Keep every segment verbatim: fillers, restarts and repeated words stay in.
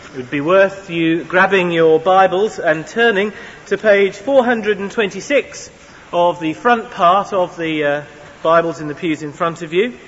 It would be worth you grabbing your Bibles and turning to page four hundred twenty-six of the front part of the uh, Bibles in the pews in front of you.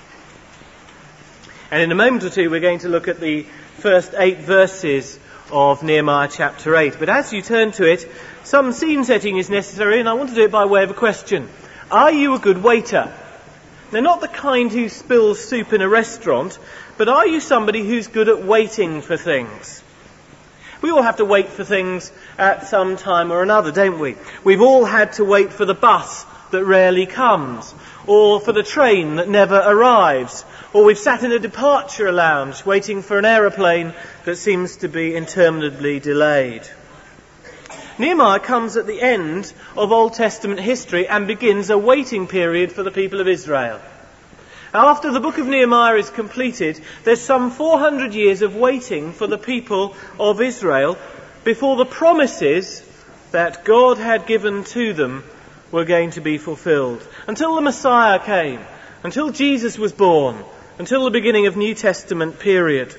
And in a moment or two we're going to look at the first eight verses of Nehemiah chapter eight. But as you turn to it, some scene setting is necessary, and I want to do it by way of a question. Are you a good waiter? Now, not the kind who spills soup in a restaurant, but are you somebody who's good at waiting for things? We all have to wait for things at some time or another, don't we? We've all had to wait for the bus that rarely comes, or for the train that never arrives, or we've sat in a departure lounge waiting for an aeroplane that seems to be interminably delayed. Nehemiah comes at the end of Old Testament history and begins a waiting period for the people of Israel. After the book of Nehemiah is completed, there's some four hundred years of waiting for the people of Israel before the promises that God had given to them were going to be fulfilled. Until the Messiah came, until Jesus was born, until the beginning of New Testament period.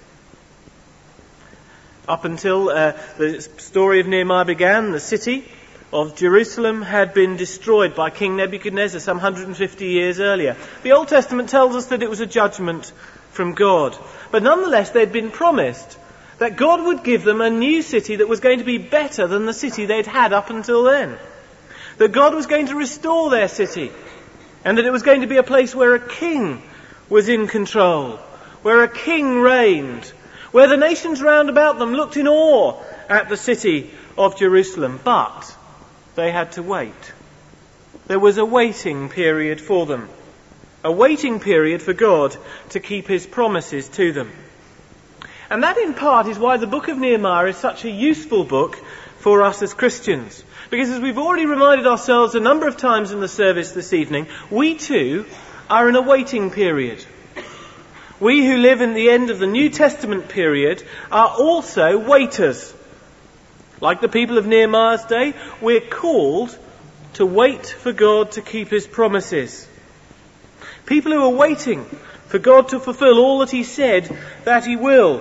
Up until uh, the story of Nehemiah began, the city of Jerusalem had been destroyed by King Nebuchadnezzar some one hundred fifty years earlier. The Old Testament tells us that it was a judgment from God. But nonetheless, they'd been promised that God would give them a new city that was going to be better than the city they'd had up until then. That God was going to restore their city, and that it was going to be a place where a king was in control, where a king reigned, where the nations round about them looked in awe at the city of Jerusalem. But they had to wait. There was a waiting period for them. A waiting period for God to keep his promises to them. And that in part is why the book of Nehemiah is such a useful book for us as Christians. Because as we've already reminded ourselves a number of times in the service this evening, we too are in a waiting period. We who live in the end of the New Testament period are also waiters. Like the people of Nehemiah's day, we're called to wait for God to keep his promises. People who are waiting for God to fulfill all that he said that he will.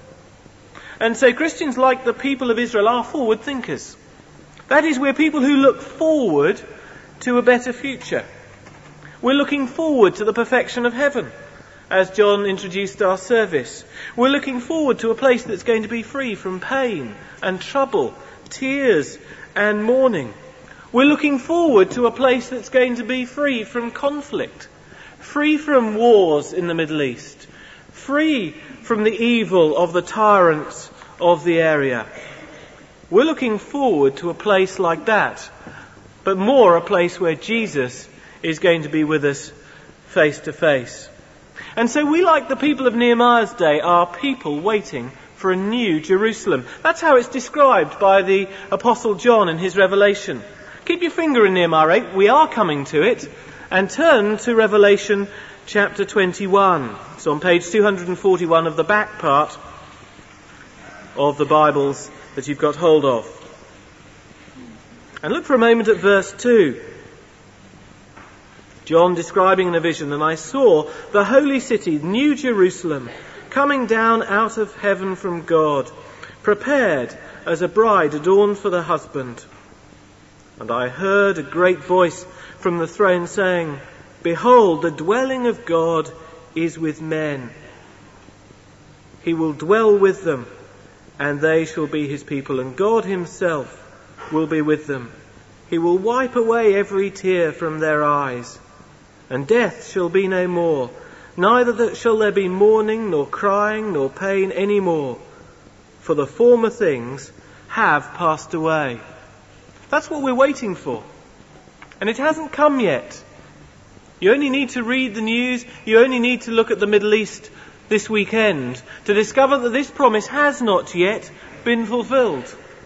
And so Christians, like the people of Israel, are forward thinkers. That is, we're people who look forward to a better future. We're looking forward to the perfection of heaven, as John introduced our service. We're looking forward to a place that's going to be free from pain and trouble, tears and mourning. We're looking forward to a place that's going to be free from conflict, free from wars in the Middle East, free from the evil of the tyrants of the area. We're looking forward to a place like that, but more a place where Jesus is going to be with us face to face. And so we, like the people of Nehemiah's day, are people waiting for a new Jerusalem. That's how it's described by the Apostle John in his Revelation. Keep your finger in Nehemiah eight, we are coming to it, and turn to Revelation chapter twenty-one. It's on page two hundred forty-one of the back part of the Bibles that you've got hold of. And look for a moment at verse two. John describing in a vision, "And I saw the holy city, New Jerusalem, coming down out of heaven from God, prepared as a bride adorned for the husband. And I heard a great voice from the throne saying, Behold, the dwelling of God is with men. He will dwell with them, and they shall be his people, and God himself will be with them. He will wipe away every tear from their eyes, and death shall be no more. Neither shall there be mourning, nor crying, nor pain any more, for the former things have passed away." That's what we're waiting for. And it hasn't come yet. You only need to read the news, you only need to look at the Middle East this weekend to discover that this promise has not yet been fulfilled.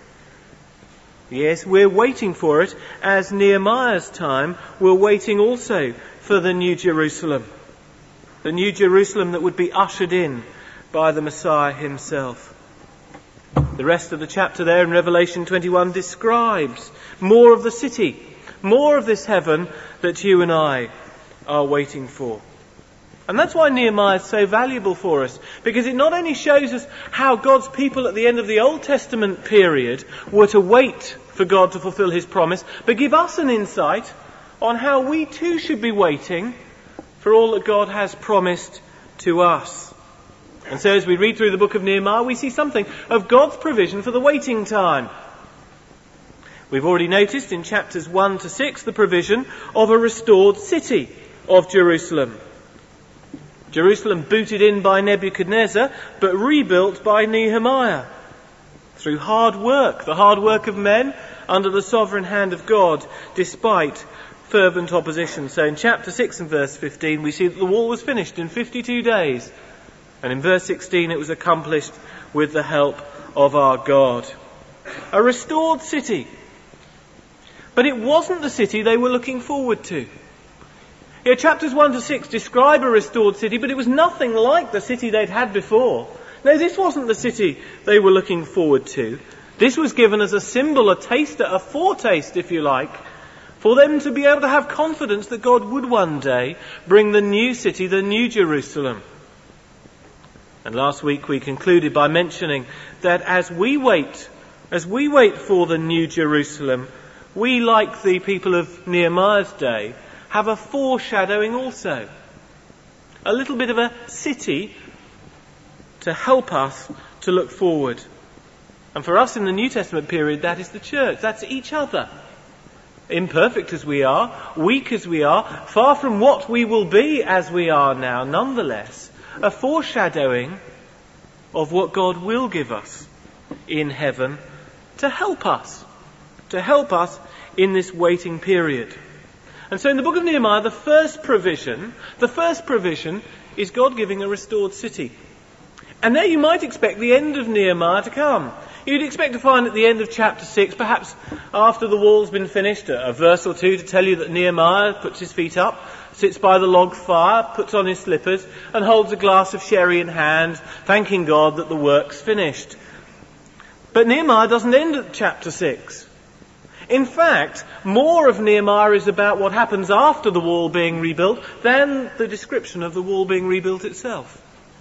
Yes, we're waiting for it, as Nehemiah's time we're waiting also for the New Jerusalem. The New Jerusalem that would be ushered in by the Messiah himself. The rest of the chapter there in Revelation twenty-one describes more of the city, more of this heaven that you and I are waiting for. And that's why Nehemiah is so valuable for us, because it not only shows us how God's people at the end of the Old Testament period were to wait for God to fulfill his promise, but give us an insight on how we too should be waiting for all that God has promised to us. And so as we read through the book of Nehemiah, we see something of God's provision for the waiting time. We've already noticed in chapters one to six the provision of a restored city of Jerusalem. Jerusalem booted in by Nebuchadnezzar, but rebuilt by Nehemiah. Through hard work, the hard work of men under the sovereign hand of God, despite fervent opposition. So in chapter six and verse fifteen, we see that the wall was finished in fifty-two days. And in verse sixteen, it was accomplished with the help of our God. A restored city. But it wasn't the city they were looking forward to. Yeah, chapters one to six describe a restored city, but it was nothing like the city they'd had before. No, this wasn't the city they were looking forward to. This was given as a symbol, a taster, a foretaste, if you like, for them to be able to have confidence that God would one day bring the new city, the new Jerusalem. And last week we concluded by mentioning that as we wait, as we wait for the new Jerusalem, we, like the people of Nehemiah's day, have a foreshadowing also. A little bit of a city to help us to look forward. And for us in the New Testament period, that is the church. That's each other. Imperfect as we are, weak as we are, far from what we will be as we are now, nonetheless, a foreshadowing of what God will give us in heaven to help us, to help us in this waiting period. And so in the book of Nehemiah, the first provision, the first provision is God giving a restored city. And there you might expect the end of Nehemiah to come. You'd expect to find at the end of chapter six, perhaps after the wall's been finished, a verse or two to tell you that Nehemiah puts his feet up, sits by the log fire, puts on his slippers, and holds a glass of sherry in hand, thanking God that the work's finished. But Nehemiah doesn't end at chapter six. In fact, more of Nehemiah is about what happens after the wall being rebuilt than the description of the wall being rebuilt itself.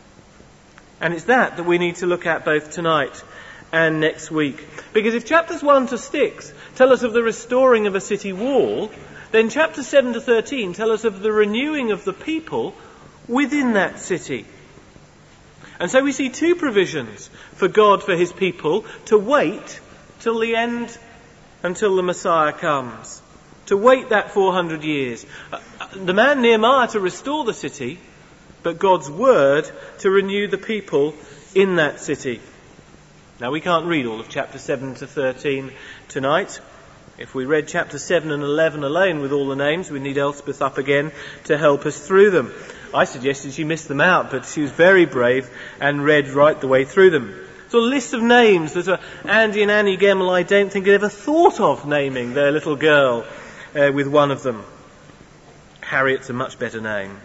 And it's that that we need to look at both tonight and next week. Because if chapters one to six tell us of the restoring of a city wall, then chapters seven to thirteen tell us of the renewing of the people within that city. And so we see two provisions for God for his people to wait till the end, until the Messiah comes. To wait that four hundred years. The man Nehemiah to restore the city, but God's word to renew the people in that city. Now we can't read all of chapter seven to thirteen tonight. If we read chapter seven and eleven alone with all the names, we'd need Elspeth up again to help us through them. I suggested she missed them out, but she was very brave and read right the way through them. So a list of names that uh, Andy and Annie Gemmell, I don't think, had ever thought of naming their little girl uh, with one of them. Harriet's a much better name.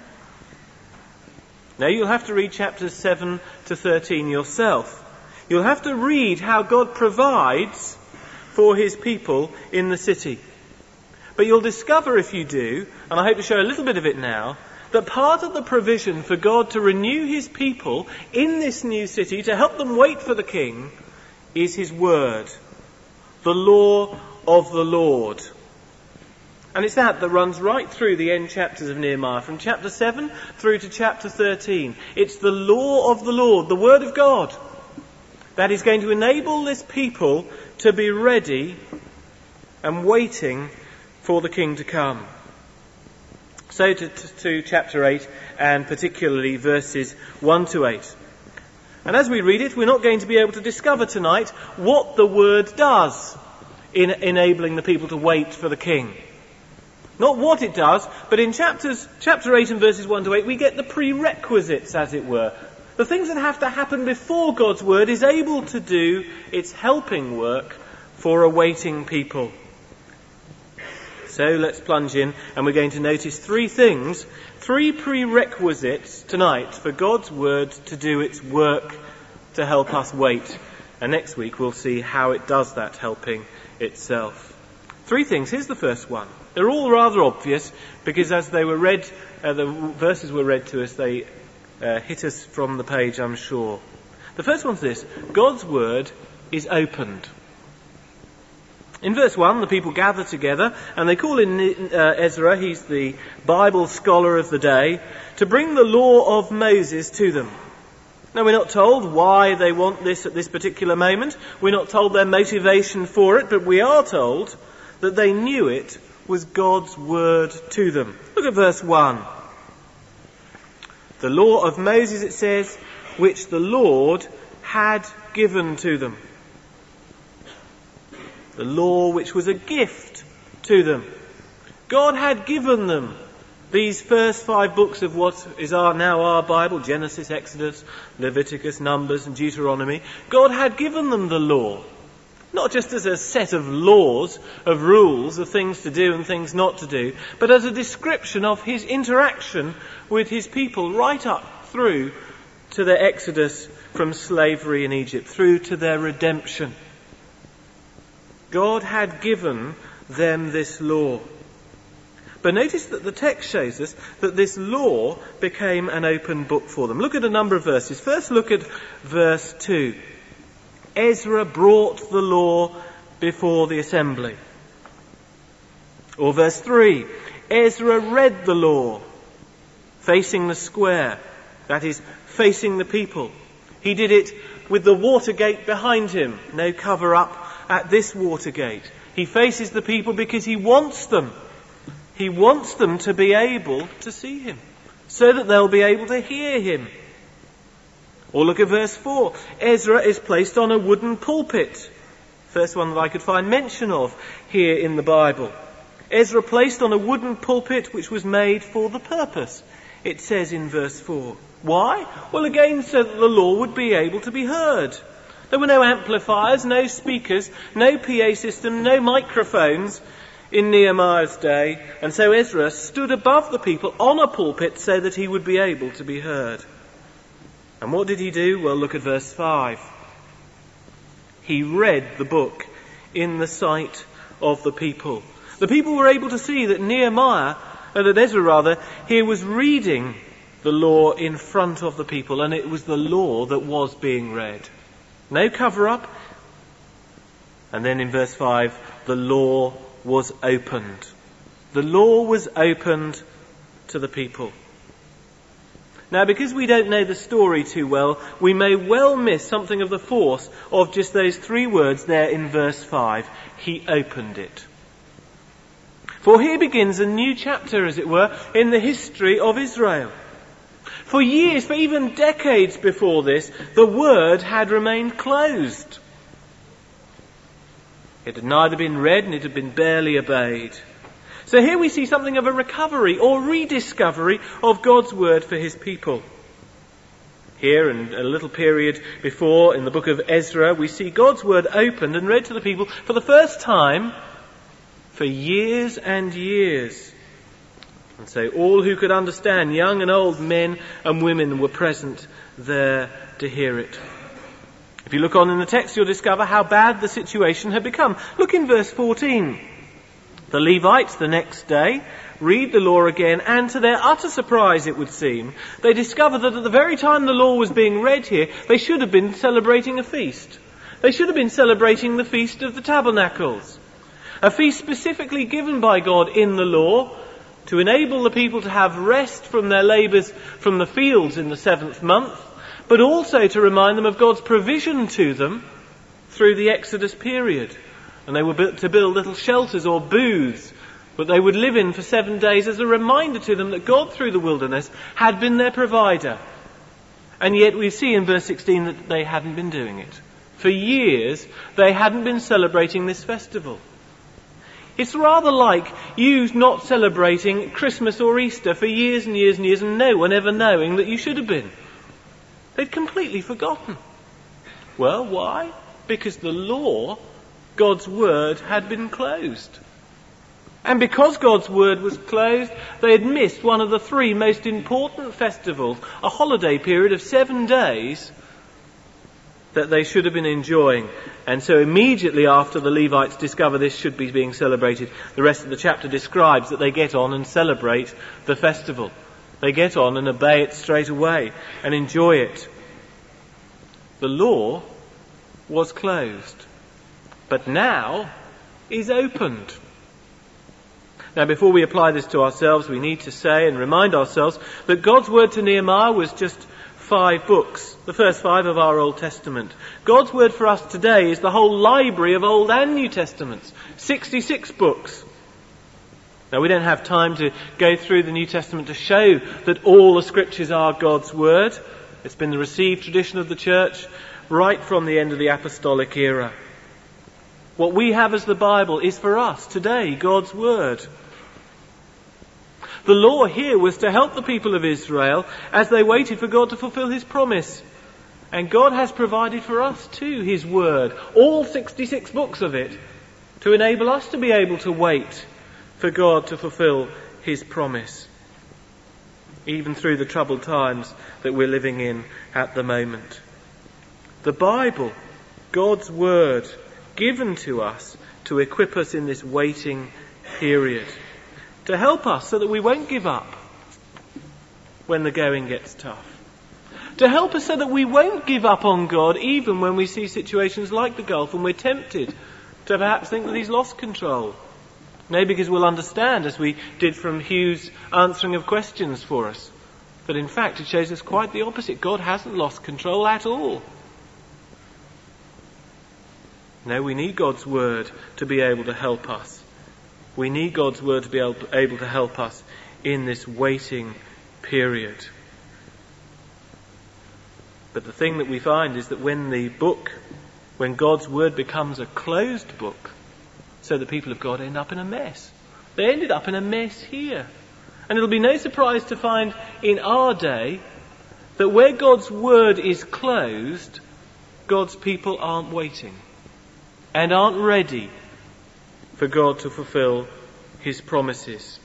Now you'll have to read chapters seven to thirteen yourself. You'll have to read how God provides for his people in the city. But you'll discover if you do, and I hope to show a little bit of it now, that part of the provision for God to renew his people in this new city, to help them wait for the king, is his word, the law of the Lord. And it's that that runs right through the end chapters of Nehemiah, from chapter seven through to chapter thirteen. It's the law of the Lord, the word of God, that is going to enable this people to be ready and waiting for the king to come. So to, to, to chapter eight, and particularly verses one to eight. And as we read it, we're not going to be able to discover tonight what the word does in enabling the people to wait for the king. Not what it does, but in chapters, chapter eight and verses one to eight, we get the prerequisites, as it were. The things that have to happen before God's word is able to do its helping work for a waiting people. So let's plunge in, and we're going to notice three things, three prerequisites tonight for God's word to do its work to help us wait. And next week we'll see how it does that helping itself. Three things. Here's the first one. They're all rather obvious because as they were read, uh, the verses were read to us, they uh, hit us from the page, I'm sure. The first one's this: God's word is opened. In verse one, the people gather together and they call in uh, Ezra, he's the Bible scholar of the day, to bring the law of Moses to them. Now, we're not told why they want this at this particular moment. We're not told their motivation for it, but we are told that they knew it was God's word to them. Look at verse one. The law of Moses, it says, which the Lord had given to them. The law which was a gift to them. God had given them these first five books of what is our, now our Bible, Genesis, Exodus, Leviticus, Numbers and Deuteronomy. God had given them the law. Not just as a set of laws, of rules, of things to do and things not to do, but as a description of his interaction with his people right up through to their exodus from slavery in Egypt, through to their redemption. God had given them this law. But notice that the text shows us that this law became an open book for them. Look at a number of verses. First look at verse two. Ezra brought the law before the assembly. Or verse three. Ezra read the law, facing the square. That is, facing the people. He did it with the Watergate behind him. No cover up at this Watergate. He faces the people because he wants them. He wants them to be able to see him, so that they'll be able to hear him. Or look at verse four. Ezra is placed on a wooden pulpit. First one that I could find mention of here in the Bible. Ezra placed on a wooden pulpit which was made for the purpose, it says in verse four. Why? Well, again, so that the law would be able to be heard. There were no amplifiers, no speakers, no P A system, no microphones in Nehemiah's day, and so Ezra stood above the people on a pulpit so that he would be able to be heard. And what did he do? Well, look at verse five. He read the book in the sight of the people. The people were able to see that Nehemiah, or that Ezra rather, here was reading the law in front of the people, and it was the law that was being read. No cover-up. And then in verse five, the law was opened. The law was opened to the people. Now, because we don't know the story too well, we may well miss something of the force of just those three words there in verse five. He opened it. For here begins a new chapter, as it were, in the history of Israel. For years, for even decades before this, the word had remained closed. It had neither been read and it had been barely obeyed. So here we see something of a recovery or rediscovery of God's word for his people. Here, in a little period before, in the book of Ezra, we see God's word opened and read to the people for the first time for years and years. And so all who could understand, young and old, men and women, were present there to hear it. If you look on in the text, you'll discover how bad the situation had become. Look in verse fourteen. The Levites, the next day, read the law again, and to their utter surprise, it would seem, they discover that at the very time the law was being read here, they should have been celebrating a feast. They should have been celebrating the Feast of the Tabernacles. A feast specifically given by God in the law to enable the people to have rest from their labours from the fields in the seventh month, but also to remind them of God's provision to them through the Exodus period. And they were built to build little shelters or booths that they would live in for seven days as a reminder to them that God, through the wilderness, had been their provider. And yet we see in verse sixteen that they hadn't been doing it. For years, they hadn't been celebrating this festival. It's rather like you not celebrating Christmas or Easter for years and years and years and no one ever knowing that you should have been. They'd completely forgotten. Well, why? Because the law, God's word, had been closed. And because God's word was closed, they had missed one of the three most important festivals, a holiday period of seven days that they should have been enjoying. And so immediately after the Levites discover this should be being celebrated, the rest of the chapter describes that they get on and celebrate the festival. They get on and obey it straight away and enjoy it. The law was closed, but now is opened. Now, before we apply this to ourselves, we need to say and remind ourselves that God's word to Nehemiah was just five books, the first five of our Old Testament. God's word for us today is the whole library of Old and New Testaments, sixty-six books. Now, we don't have time to go through the New Testament to show that all the scriptures are God's word. It's been the received tradition of the church right from the end of the apostolic era. What we have as the Bible is for us today God's word. The law here was to help the people of Israel as they waited for God to fulfill his promise. And God has provided for us too his word, all sixty-six books of it, to enable us to be able to wait for God to fulfill his promise, even through the troubled times that we're living in at the moment. The Bible, God's word, given to us to equip us in this waiting period, to help us so that we won't give up when the going gets tough, to help us so that we won't give up on God even when we see situations like the Gulf and we're tempted to perhaps think that he's lost control. No, because we'll understand, as we did from Hugh's answering of questions for us, that in fact it shows us quite the opposite. God hasn't lost control at all. No, we need God's word to be able to help us. We need God's word to be able, able to help us in this waiting period. But the thing that we find is that when the book, when God's word becomes a closed book, so the people of God end up in a mess. They ended up in a mess here. And it'll be no surprise to find in our day that where God's word is closed, God's people aren't waiting and aren't ready for God to fulfill his promises.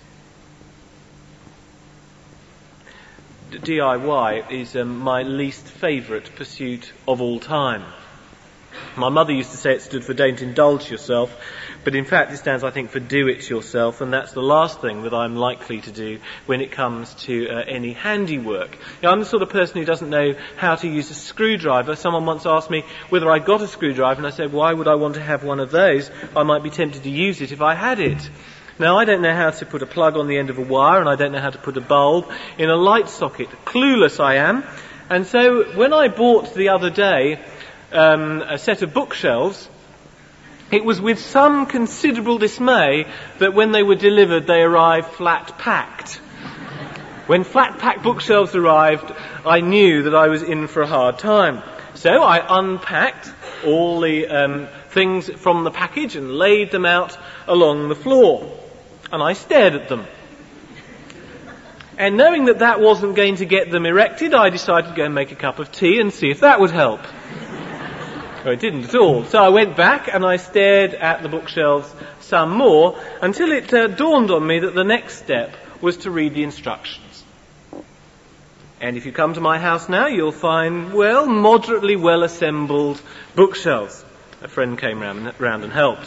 D I Y is um, my least favourite pursuit of all time. My mother used to say it stood for don't indulge yourself, but in fact it stands, I think, for do it yourself, and that's the last thing that I'm likely to do when it comes to uh, any handiwork. Now, I'm the sort of person who doesn't know how to use a screwdriver. Someone once asked me whether I got a screwdriver, and I said, why would I want to have one of those? I might be tempted to use it if I had it. Now, I don't know how to put a plug on the end of a wire, and I don't know how to put a bulb in a light socket. Clueless I am. And so when I bought the other day um, a set of bookshelves, it was with some considerable dismay that when they were delivered, they arrived flat-packed. When flat-packed bookshelves arrived, I knew that I was in for a hard time. So I unpacked all the um, things from the package and laid them out along the floor. And I stared at them. And knowing that that wasn't going to get them erected, I decided to go and make a cup of tea and see if that would help. Well, it didn't at all. So I went back and I stared at the bookshelves some more until it uh, dawned on me that the next step was to read the instructions. And if you come to my house now, you'll find, well, moderately well-assembled bookshelves. A friend came round, round and helped.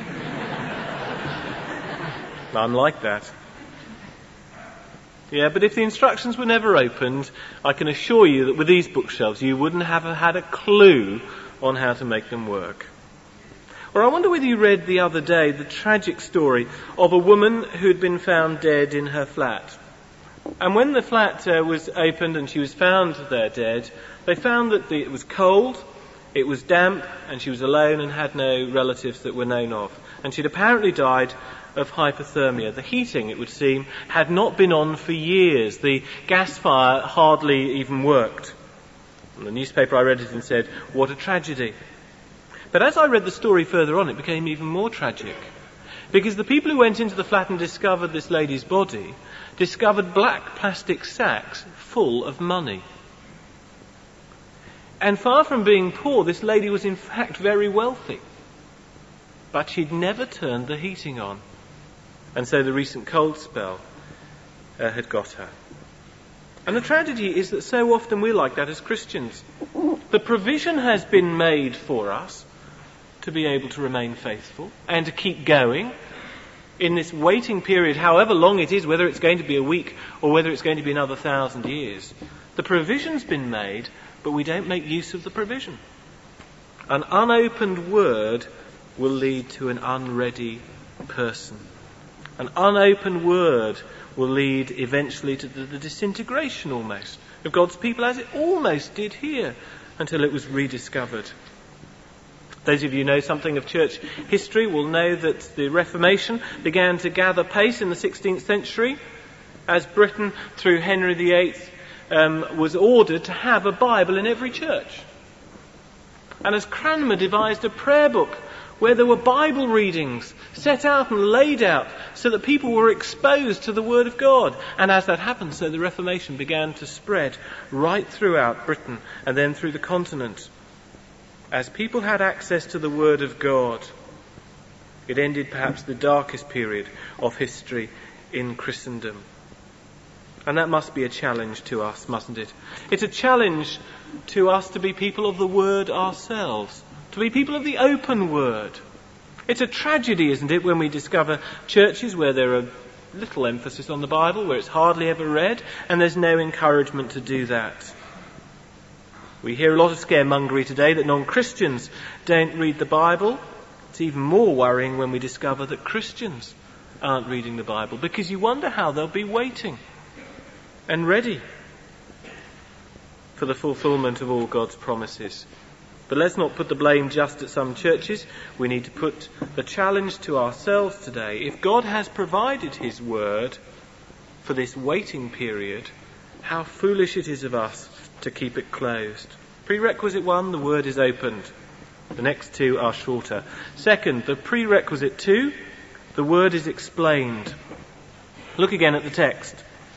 I'm like that. Yeah, but if the instructions were never opened, I can assure you that with these bookshelves you wouldn't have had a clue on how to make them work. Or I wonder whether you read the other day the tragic story of a woman who'd been found dead in her flat. And when the flat uh, was opened and she was found there dead, they found that the, it was cold, it was damp, and she was alone and had no relatives that were known of. And she'd apparently died of hypothermia. The heating, it would seem, had not been on for years. The gas fire hardly even worked. And the newspaper I read it and said, what a tragedy. But as I read the story further on, it became even more tragic. Because the people who went into the flat and discovered this lady's body discovered black plastic sacks full of money. And far from being poor, this lady was in fact very wealthy. But she'd never turned the heating on. And so the recent cold spell uh, had got her. And the tragedy is that so often we're like that as Christians. That The provision has been made for us to be able to remain faithful and to keep going in this waiting period, however long it is, whether it's going to be a week or whether it's going to be another thousand years. The provision's been made, but we don't make use of the provision. An unopened word will lead to an unready person. An unopened word will lead eventually to the, the disintegration almost of God's people, as it almost did here, until it was rediscovered. Those of you who know something of church history will know that the Reformation began to gather pace in the sixteenth century as Britain, through Henry the Eighth, um, was ordered to have a Bible in every church. And as Cranmer devised a prayer book where there were Bible readings set out and laid out so that people were exposed to the Word of God. And as that happened, so the Reformation began to spread right throughout Britain and then through the continent. As people had access to the Word of God, it ended perhaps the darkest period of history in Christendom. And that must be a challenge to us, mustn't it? It's a challenge to us to be people of the Word ourselves, to be people of the open Word. It's a tragedy, isn't it, when we discover churches where there are little emphasis on the Bible, where it's hardly ever read, and there's no encouragement to do that. We hear a lot of scaremongery today that non-Christians don't read the Bible. It's even more worrying when we discover that Christians aren't reading the Bible, because you wonder how they'll be waiting and ready for the fulfilment of all God's promises. But let's not put the blame just at some churches. We need to put the challenge to ourselves today. If God has provided his word for this waiting period, how foolish it is of us to keep it closed. Prerequisite one, the word is opened. The next two are shorter. Second, the prerequisite two, the word is explained. Look again at the text.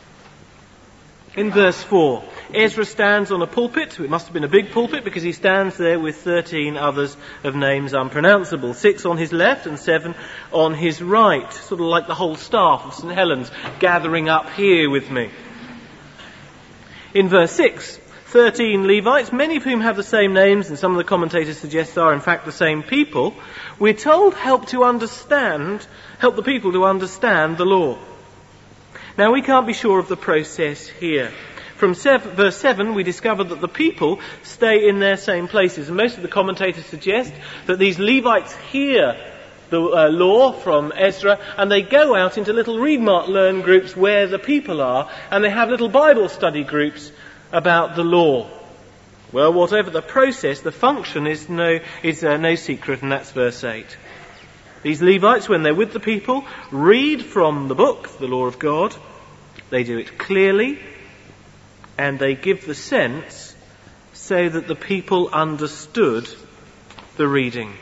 In verse four, Ezra stands on a pulpit. It must have been a big pulpit because he stands there with thirteen others of names unpronounceable. Six on his left and seven on his right. Sort of like the whole staff of St Helens gathering up here with me. In verse six, thirteen Levites, many of whom have the same names, and some of the commentators suggest are in fact the same people, we're told help to understand, help the people to understand the law. Now we can't be sure of the process here. From seven, verse seven, we discover that the people stay in their same places, and most of the commentators suggest that these Levites hear the uh, law from Ezra, and they go out into little read, mark, learn groups where the people are, and they have little Bible study groups about the law. Well, whatever the process, the function is no is uh, no secret, and that's verse eight. These Levites, when they're with the people, read from the book, the law of God. They do it clearly, and they give the sense so that the people understood the reading.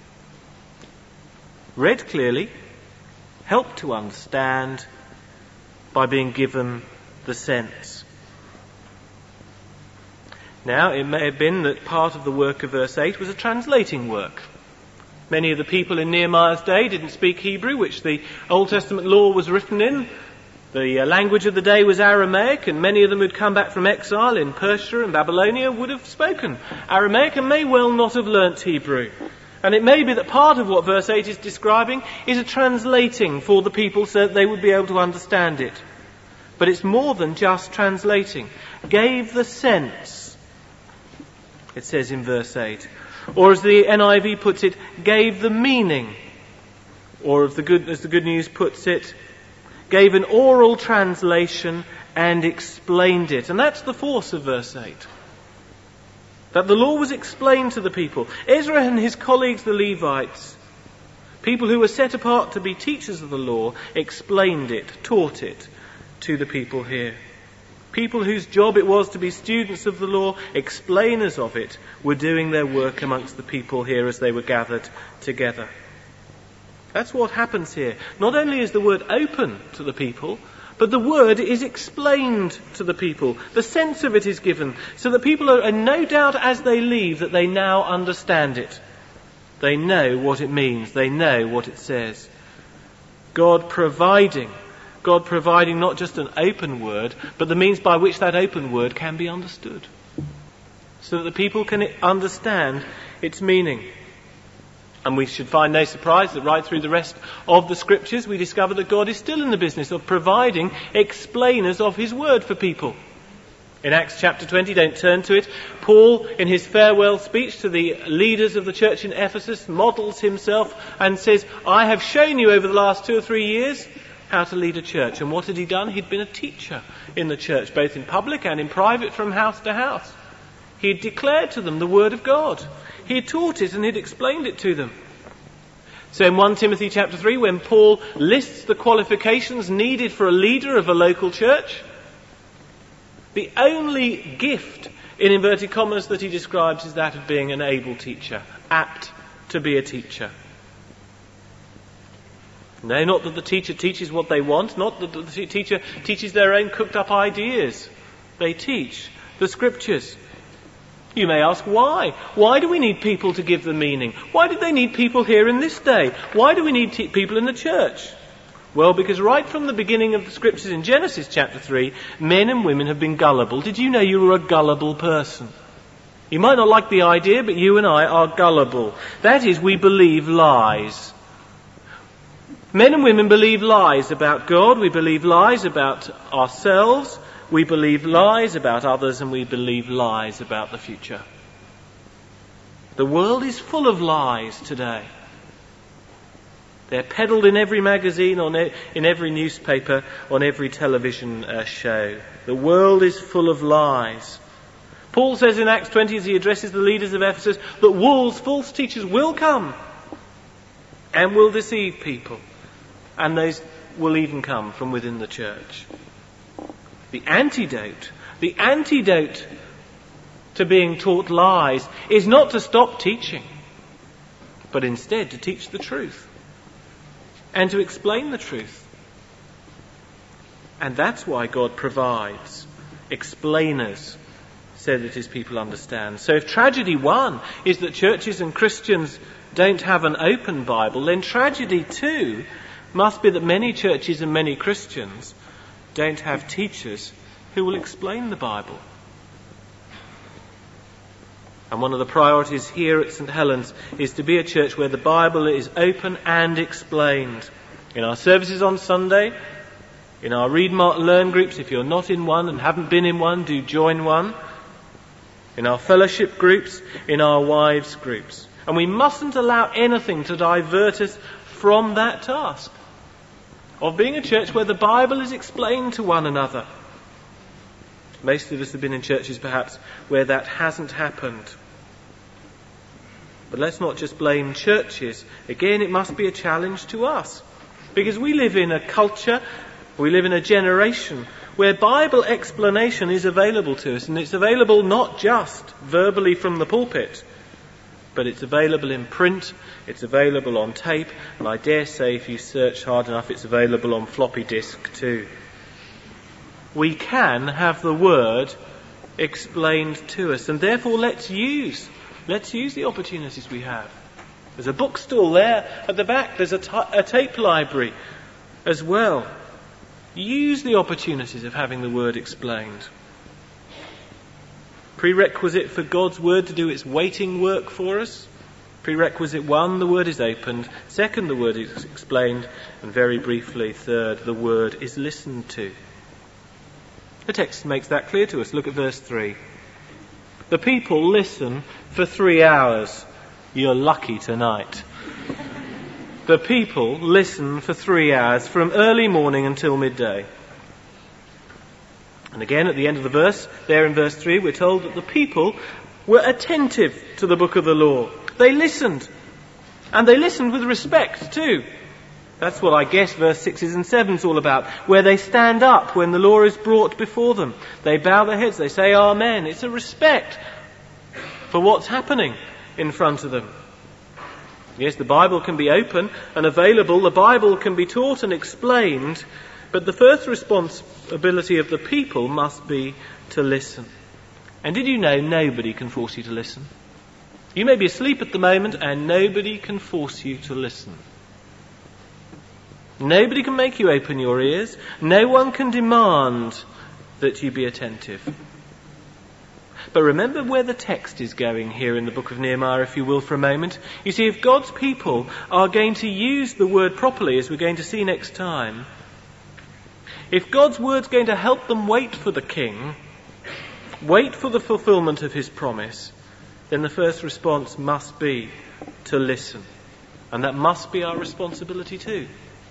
Read clearly, help to understand by being given the sense. Now, it may have been that part of the work of verse eight was a translating work. Many of the people in Nehemiah's day didn't speak Hebrew, which the Old Testament law was written in. The uh, language of the day was Aramaic, and many of them who'd come back from exile in Persia and Babylonia would have spoken Aramaic and may well not have learnt Hebrew. And it may be that part of what verse eight is describing is a translating for the people so that they would be able to understand it. But it's more than just translating. Gave the sense, it says in verse eight. Or as the N I V puts it, gave the meaning. Or as the Good, as the Good News puts it, gave an oral translation and explained it. And that's the force of verse eight. That the law was explained to the people. Ezra and his colleagues, the Levites, people who were set apart to be teachers of the law, explained it, taught it to the people here. People whose job it was to be students of the law, explainers of it, were doing their work amongst the people here as they were gathered together. That's what happens here. Not only is the word open to the people, but the word is explained to the people. The sense of it is given, so that people are in no doubt as they leave that they now understand it. They know what it means. They know what it says. God providing, God providing not just an open word, but the means by which that open word can be understood. so that the people can understand its meaning. And we should find no surprise that right through the rest of the Scriptures we discover that God is still in the business of providing explainers of his word for people. In Acts chapter twenty, don't turn to it, Paul, in his farewell speech to the leaders of the church in Ephesus, models himself and says, I have shown you over the last two or three years how to lead a church. And what had he done? He'd been a teacher in the church, both in public and in private, from house to house. He had declared to them the word of God. He had taught it and he'd explained it to them. So in First Timothy chapter three, when Paul lists the qualifications needed for a leader of a local church, the only gift, in inverted commas, that he describes is that of being an able teacher, apt to be a teacher. No, not that the teacher teaches what they want, not that the teacher teaches their own cooked up ideas. They teach the Scriptures. You may ask why? Why do we need people to give the meaning? Why did they need people here in this day? Why do we need te- people in the church? Well, because right from the beginning of the Scriptures in Genesis chapter three, men and women have been gullible. Did you know you were a gullible person? You might not like the idea, but you and I are gullible. That is, we believe lies. Men and women believe lies about God, we believe lies about ourselves, we believe lies about others, and we believe lies about the future. The world is full of lies today. They're peddled in every magazine, on e- in every newspaper, on every television uh, show. The world is full of lies. Paul says in Acts twenty, as he addresses the leaders of Ephesus, that wolves, false teachers, will come and will deceive people. And those will even come from within the church. The antidote, the antidote to being taught lies is not to stop teaching, but instead to teach the truth. And to explain the truth. And that's why God provides explainers so that his people understand. So if tragedy one is that churches and Christians don't have an open Bible, then tragedy two must be that many churches and many Christians don't have teachers who will explain the Bible. And one of the priorities here at St Helens is to be a church where the Bible is open and explained. In our services on Sunday, in our Read, Mark, Learn groups, if you're not in one and haven't been in one, do join one. In our fellowship groups, in our wives groups. And we mustn't allow anything to divert us from that task of being a church where the Bible is explained to one another. Most of us have been in churches perhaps where that hasn't happened. But let's not just blame churches. Again, it must be a challenge to us. Because we live in a culture, we live in a generation where Bible explanation is available to us. And it's available not just verbally from the pulpit, but it's available in print, it's available on tape, and I dare say if you search hard enough, it's available on floppy disk too. We can have the Word explained to us, and therefore let's use Let's use the opportunities we have. There's a bookstall there at the back. There's a, t- a tape library as well. Use the opportunities of having the Word explained. Prerequisite for God's Word to do its waiting work for us. Prerequisite one, the Word is opened. Second, the Word is explained. And very briefly, third, the Word is listened to. The text makes that clear to us. Look at verse three. The people listen for three hours. You're lucky tonight. The people listen for three hours, from early morning until midday. And again, at the end of the verse, there in verse three, we're told that the people were attentive to the book of the law. They listened. And they listened with respect too. That's what I guess verse sixes and sevens all about, where they stand up when the law is brought before them. They bow their heads, they say Amen. It's a respect for what's happening in front of them. Yes, the Bible can be open and available, the Bible can be taught and explained, but the first responsibility of the people must be to listen. And did you know nobody can force you to listen? You may be asleep at the moment and nobody can force you to listen. Nobody can make you open your ears. No one can demand that you be attentive. But remember where the text is going here in the book of Nehemiah, if you will, for a moment. You see, if God's people are going to use the word properly, as we're going to see next time, if God's word's going to help them wait for the king, wait for the fulfillment of his promise, then the first response must be to listen. And that must be our responsibility too.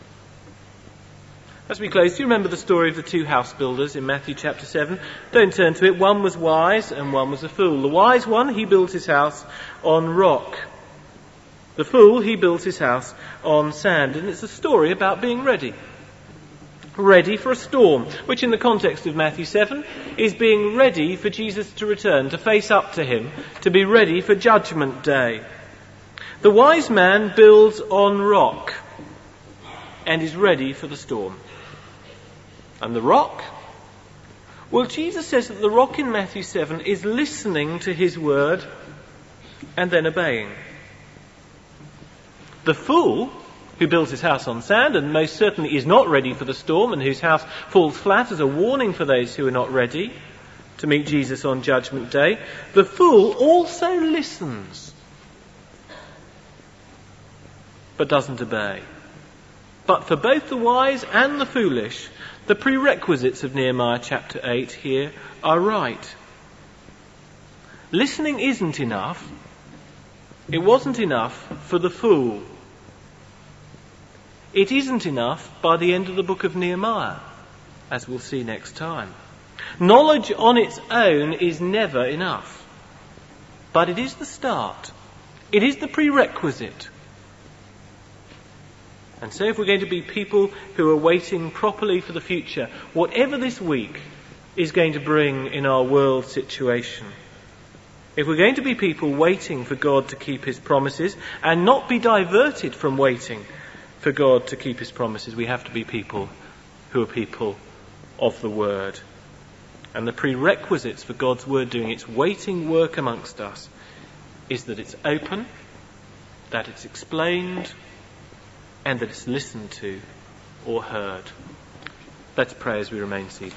As we close, do you remember the story of the two house builders in Matthew chapter seven? Don't turn to it. One was wise and one was a fool. The wise one, he built his house on rock. The fool, he built his house on sand. And it's a story about being ready. Ready for a storm, which in the context of Matthew seven is being ready for Jesus to return, to face up to him, to be ready for Judgment Day. The wise man builds on rock and is ready for the storm. And the rock? Well, Jesus says that the rock in Matthew seven is listening to his word and then obeying. The fool, who builds his house on sand and most certainly is not ready for the storm and whose house falls flat as a warning for those who are not ready to meet Jesus on Judgment Day, the fool also listens but doesn't obey. But for both the wise and the foolish, the prerequisites of Nehemiah chapter eight here are right. Listening isn't enough. It wasn't enough for the fool. It isn't enough by the end of the book of Nehemiah, as we'll see next time. Knowledge on its own is never enough. But it is the start. It is the prerequisite. And so if we're going to be people who are waiting properly for the future, whatever this week is going to bring in our world situation, if we're going to be people waiting for God to keep his promises and not be diverted from waiting for God to keep his promises, we have to be people who are people of the word. And the prerequisites for God's word doing its waiting work amongst us is that it's open, that it's explained, and that it's listened to or heard. Let's pray as we remain seated.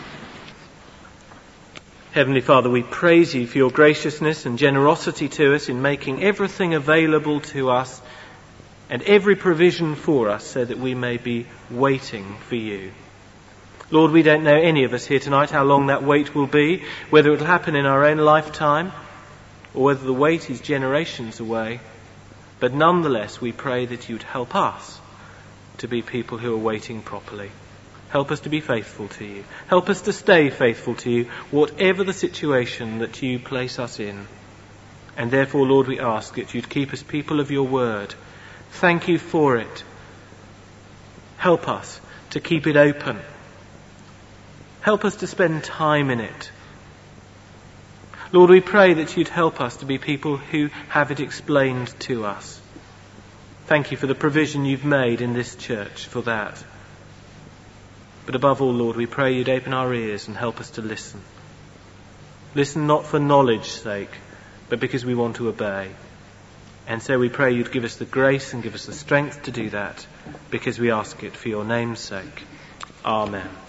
Heavenly Father, we praise you for your graciousness and generosity to us in making everything available to us and every provision for us so that we may be waiting for you. Lord, we don't know, any of us here tonight, how long that wait will be, whether it will happen in our own lifetime or whether the wait is generations away. But nonetheless, we pray that you'd help us to be people who are waiting properly. Help us to be faithful to you. Help us to stay faithful to you, whatever the situation that you place us in. And therefore, Lord, we ask that you'd keep us people of your word. Thank you for it. Help us to keep it open. Help us to spend time in it. Lord, we pray that you'd help us to be people who have it explained to us. Thank you for the provision you've made in this church for that. But above all, Lord, we pray you'd open our ears and help us to listen. Listen not for knowledge's sake, but because we want to obey. And so we pray you'd give us the grace and give us the strength to do that, because we ask it for your name's sake. Amen.